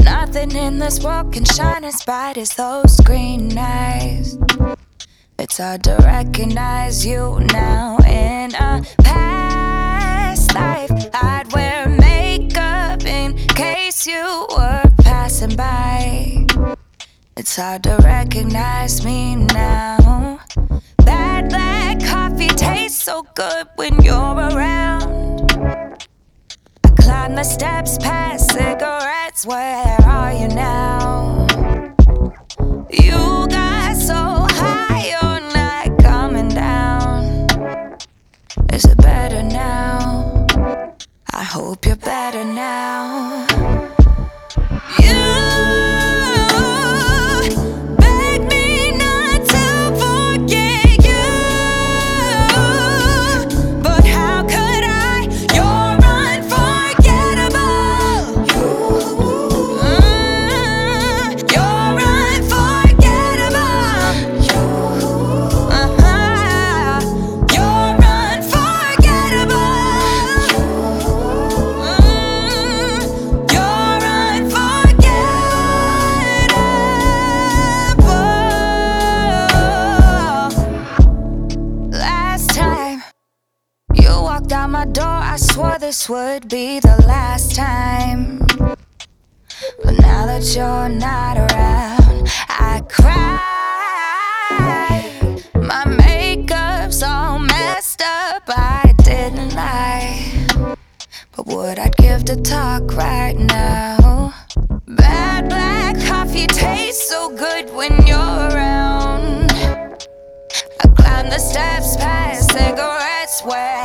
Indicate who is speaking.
Speaker 1: Nothing in this world can shine as bright as those green eyes. It's hard to recognize you now. In a past life, I'd wear makeup in case you were passing by. It's hard to recognize me now. That black coffee tastes so good when you're around. I climb the steps past cigarettes, where are you now? You got so high, you're not coming down. Is it better now? I hope you're better now. You begged me not to forget you, but how could I? You're unforgettable. You're unforgettable. You're unforgettable. You're unforgettable. Last time you walked out my door, I swore this would be the last time. But now that you're not around, I cry. My makeup's all messed up, I didn't lie. But what I'd give to talk right now. Bad black coffee tastes so good when you're around. I climb the steps past cigarettes, where